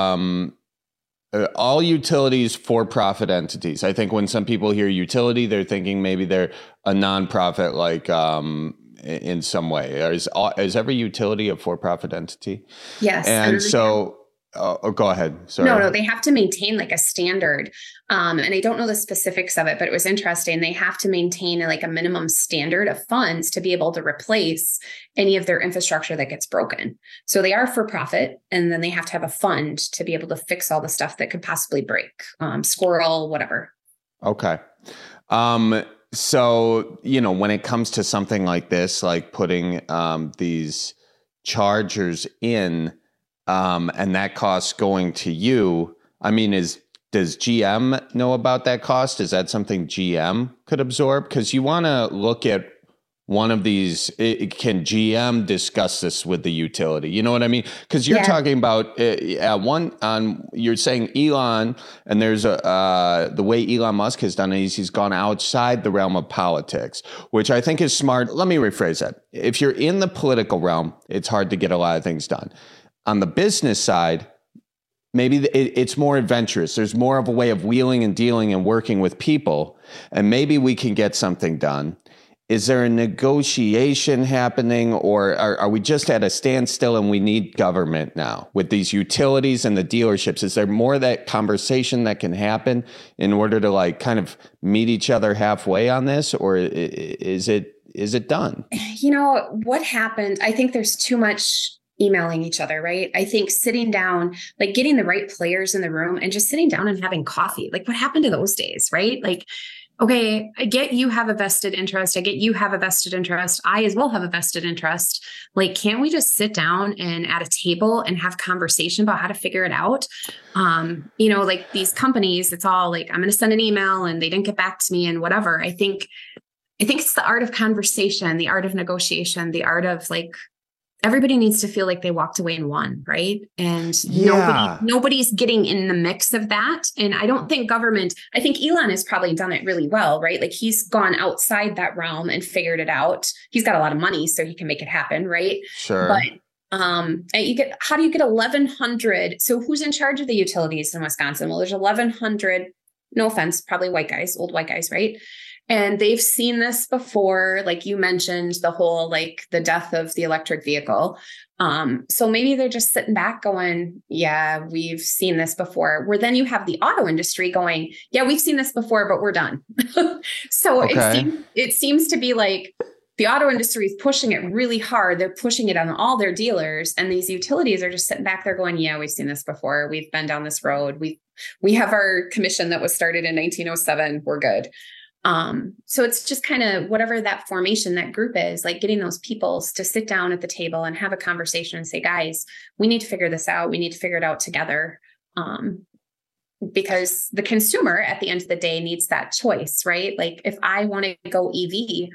for-profit entities? I think when some people hear utility, they're thinking maybe they're a nonprofit, like in some way. Is every utility a for-profit entity? Yes. And so, go ahead. Sorry. No, they have to maintain like a standard. And I don't know the specifics of it, but it was interesting. They have to maintain like a minimum standard of funds to be able to replace any of their infrastructure that gets broken. So they are for profit, and then they have to have a fund to be able to fix all the stuff that could possibly break, squirrel, whatever. Okay. So, when it comes to something like this, like putting these chargers in, and that cost going to you, does GM know about that cost? Is that something GM could absorb? Because you want to look at one of these. Can GM discuss this with the utility? You know what I mean? Because you're talking about you're saying Elon, and there's the way Elon Musk has done it is he's gone outside the realm of politics, which I think is smart. Let me rephrase that. If you're in the political realm, it's hard to get a lot of things done. On the business side, maybe it's more adventurous. There's more of a way of wheeling and dealing and working with people. And maybe we can get something done. is there a negotiation happening, or are we just at a standstill and we need government now with these utilities and the dealerships? Is there more of that conversation that can happen in order to like kind of meet each other halfway on this, or is it done? You know, what happened, I think there's too much emailing each other, right? I think sitting down, like getting the right players in the room and just sitting down and having coffee, like what happened to those days, right? Like, okay, I get you have a vested interest. I get you have a vested interest. I as well have a vested interest. Like, can't we just sit down and at a table and have conversation about how to figure it out? You know, like these companies, it's all like, I'm going to send an email and they didn't get back to me and whatever. I think it's the art of conversation, the art of negotiation, the art of like, everybody needs to feel like they walked away and won, right? And nobody's getting in the mix of that. And I don't think government, I think Elon has probably done it really well, right? Like he's gone outside that realm and figured it out. He's got a lot of money, so he can make it happen, right? Sure. But how do you get 1,100? So who's in charge of the utilities in Wisconsin? Well, there's 1,100, no offense, probably white guys, old white guys, right? And they've seen this before, like you mentioned, the whole, like the death of the electric vehicle. So maybe they're just sitting back going, yeah, we've seen this before. Where then you have the auto industry going, yeah, we've seen this before, but we're done. So it seems to be like the auto industry is pushing it really hard. They're pushing it on all their dealers. And these utilities are just sitting back there going, yeah, we've seen this before. We've been down this road. We have our commission that was started in 1907. We're good. So it's just kind of whatever that formation, that group is, like getting those peoples to sit down at the table and have a conversation and say, guys, we need to figure this out. We need to figure it out together. Because the consumer at the end of the day needs that choice, right? Like if I want to go EV,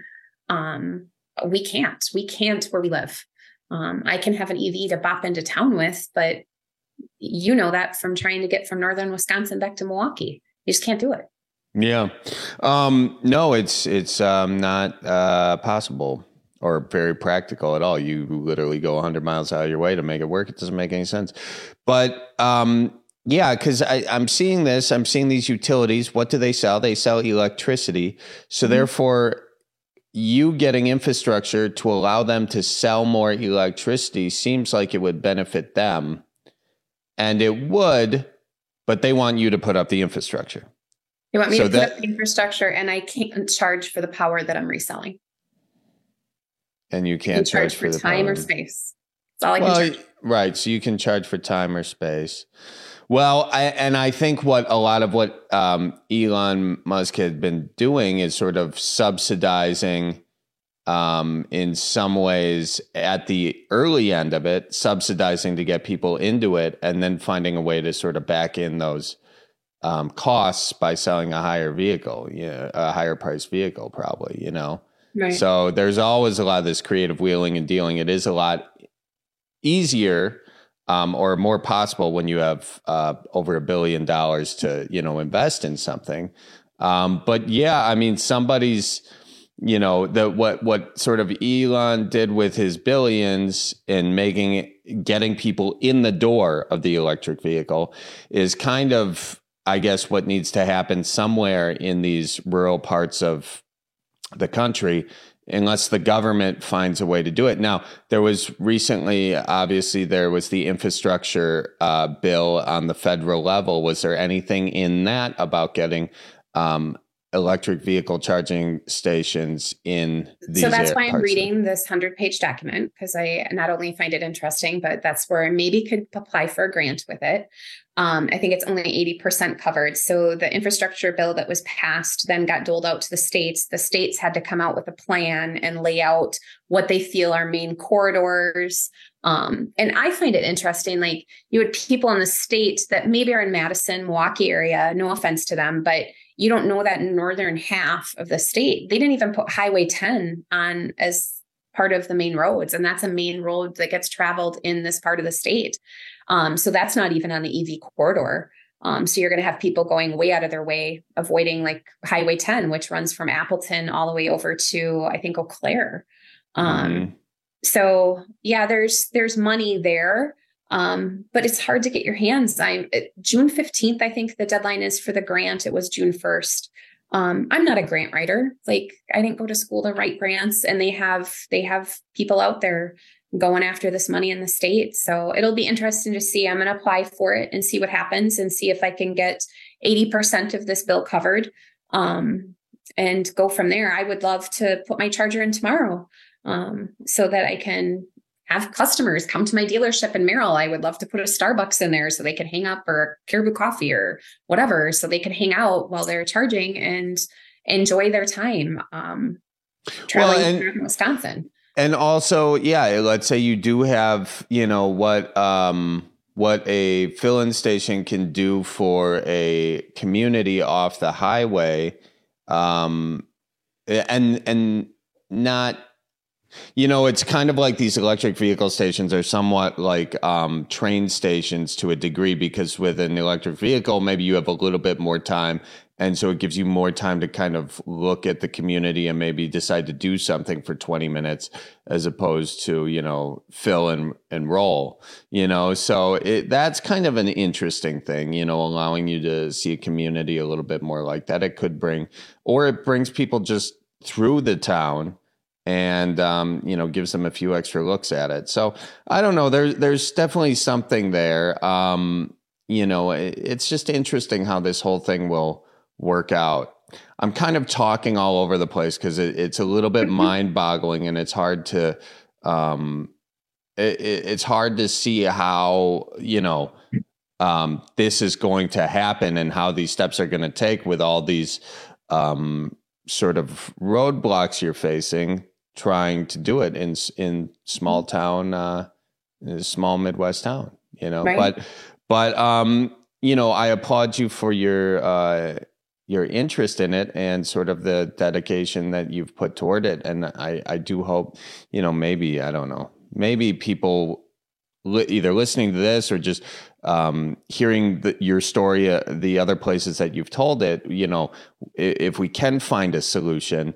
we can't where we live. I can have an EV to bop into town with, but you know that from trying to get from northern Wisconsin back to Milwaukee, you just can't do it. Yeah. No, it's not possible or very practical at all. You literally go 100 miles out of your way to make it work. It doesn't make any sense. But yeah, because I'm seeing this. I'm seeing these utilities. What do they sell? They sell electricity. So therefore, you getting infrastructure to allow them to sell more electricity seems like it would benefit them. And it would, but they want you to put up the infrastructure. You want me to put up the infrastructure and I can't charge for the power that I'm reselling. And you can't charge for the time or space. That's all I can charge. Right. So you can charge for time or space. Well, I think what Elon Musk had been doing is sort of subsidizing in some ways at the early end of it, subsidizing to get people into it and then finding a way to sort of back in those costs by selling a higher vehicle, a higher priced vehicle, probably, Right. So there's always a lot of this creative wheeling and dealing. It is a lot easier or more possible when you have over $1 billion to, invest in something. But yeah, I mean, somebody's, what sort of Elon did with his billions in getting people in the door of the electric vehicle is kind of, I guess, what needs to happen somewhere in these rural parts of the country, unless the government finds a way to do it. Now, there was recently, obviously, there was the infrastructure bill on the federal level. Was there anything in that about getting electric vehicle charging stations in these So that's why I'm reading this 100-page document, because I not only find it interesting, but that's where I maybe could apply for a grant with it. I think it's only 80% covered. So the infrastructure bill that was passed then got doled out to the states. The states had to come out with a plan and lay out what they feel are main corridors. And I find it interesting, like you had people in the state that maybe are in Madison, Milwaukee area, no offense to them, but you don't know that in northern half of the state, they didn't even put Highway 10 on as part of the main roads. And that's a main road that gets traveled in this part of the state. So that's not even on the EV corridor. So you're going to have people going way out of their way, avoiding like Highway 10, which runs from Appleton all the way over to, I think, Eau Claire. So yeah, there's money there. But it's hard to get your hands. June 15th, I think the deadline is for the grant. It was June 1st. I'm not a grant writer. Like, I didn't go to school to write grants, and they have people out there going after this money in the state. So it'll be interesting to see. I'm going to apply for it and see what happens, and see if I can get 80% of this bill covered, and go from there. I would love to put my charger in tomorrow, so that I can have customers come to my dealership in Merrill. I would love to put a Starbucks in there so they can hang up, or a Caribou Coffee or whatever, so they can hang out while they're charging and enjoy their time traveling through Wisconsin. And also, yeah, let's say you do have, what a fill-in station can do for a community off the highway, and not, it's kind of like these electric vehicle stations are somewhat like train stations to a degree, because with an electric vehicle, maybe you have a little bit more time. And so it gives you more time to kind of look at the community and maybe decide to do something for 20 minutes as opposed to, fill and roll, so that's kind of an interesting thing, allowing you to see a community a little bit more like that. It brings people just through the town and, gives them a few extra looks at it. So I don't know, there's definitely something there. It's just interesting how this whole thing will work out. I'm kind of talking all over the place because it's a little bit mind-boggling, and it's hard to it's hard to see how this is going to happen and how these steps are going to take with all these sort of roadblocks you're facing trying to do it in small town, small Midwest town. Right. But I applaud you for your interest in it and sort of the dedication that you've put toward it. And I do hope, maybe, I don't know, maybe people either listening to this or just hearing your story, the other places that you've told it, if we can find a solution.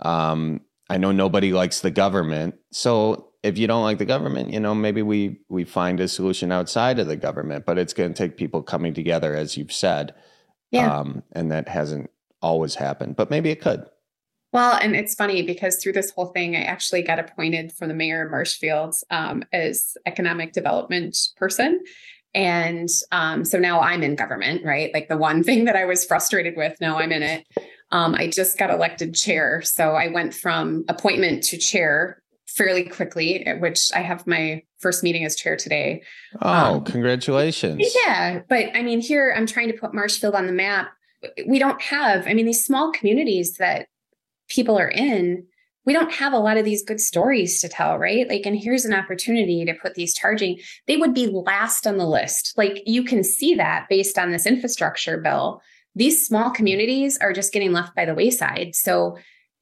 I know nobody likes the government. So if you don't like the government, maybe we find a solution outside of the government, but it's going to take people coming together, as you've said. Yeah. And that hasn't always happened, but maybe it could. Well, and it's funny because through this whole thing, I actually got appointed from the mayor of Marshfield as economic development person. And so now I'm in government, right? Like the one thing that I was frustrated with, now I'm in it. I just got elected chair. So I went from appointment to chair fairly quickly, at which I have my first meeting as chair today. Oh, congratulations. Yeah. But I mean, here I'm trying to put Marshfield on the map. We don't have, these small communities that people are in, we don't have a lot of these good stories to tell, right? Like, and here's an opportunity to put these charging, they would be last on the list. Like, you can see that based on this infrastructure bill, these small communities are just getting left by the wayside. So,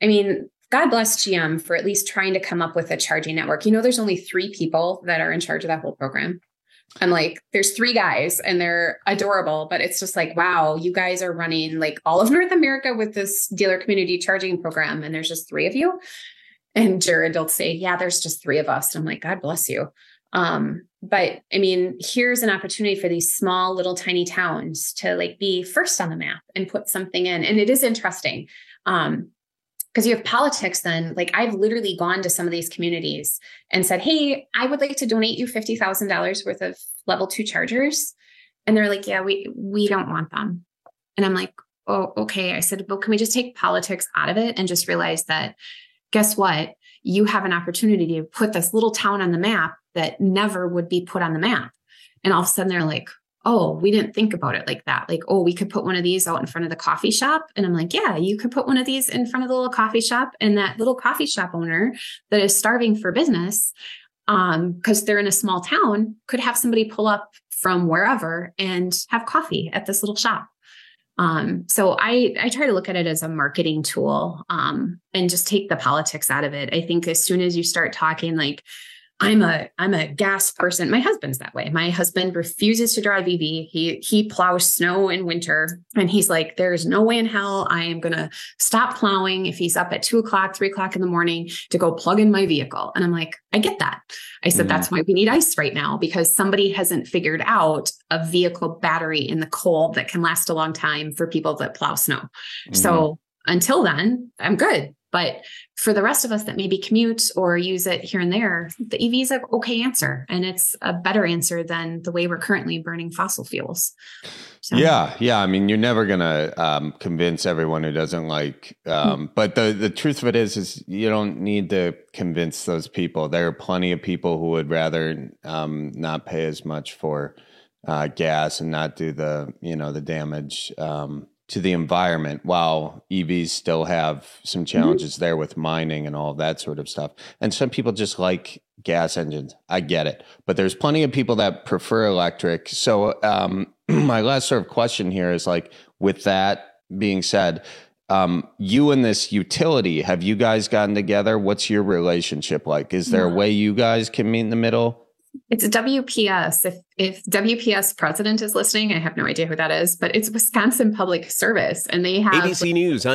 God bless GM for at least trying to come up with a charging network. There's only 3 people that are in charge of that whole program. I'm like, there's 3 guys and they're adorable, but it's just like, wow, you guys are running like all of North America with this dealer community charging program. And there's just 3 of you. And Jared will say, yeah, there's just 3 of us. And I'm like, God bless you. But here's an opportunity for these small little tiny towns to like be first on the map and put something in. And it is interesting. Because you have politics then, like I've literally gone to some of these communities and said, hey, I would like to donate you $50,000 worth of level 2 chargers. And they're like, yeah, we don't want them. And I'm like, oh, okay. I said, well, can we just take politics out of it and just realize that, guess what? You have an opportunity to put this little town on the map that never would be put on the map. And all of a sudden they're like, oh, we didn't think about it like that. Like, oh, we could put one of these out in front of the coffee shop. And I'm like, yeah, you could put one of these in front of the little coffee shop. And that little coffee shop owner that is starving for business, because they're in a small town, could have somebody pull up from wherever and have coffee at this little shop. So I try to look at it as a marketing tool, and just take the politics out of it. I think as soon as you start talking like, I'm a gas person. My husband's that way. My husband refuses to drive EV. He plows snow in winter. And he's like, there's no way in hell I am going to stop plowing if he's up at 2:00, 3:00 in the morning to go plug in my vehicle. And I'm like, I get that. I said, that's why we need ice right now, because somebody hasn't figured out a vehicle battery in the cold that can last a long time for people that plow snow. So until then, I'm good. But for the rest of us that maybe commute or use it here and there, the EV is an okay answer. And it's a better answer than the way we're currently burning fossil fuels. So. Yeah. I mean, you're never going to convince everyone who doesn't like, but the truth of it is you don't need to convince those people. There are plenty of people who would rather not pay as much for gas and not do the damage to the environment, while EVs still have some challenges there with mining and all that sort of stuff. And some people just like gas engines. I get it. But there's plenty of people that prefer electric. So my last sort of question here is, like, with that being said, you and this utility, have you guys gotten together? What's your relationship like? Is there a way you guys can meet in the middle? It's WPS. If WPS president is listening, I have no idea who that is, but it's Wisconsin Public Service, and they have ABC News.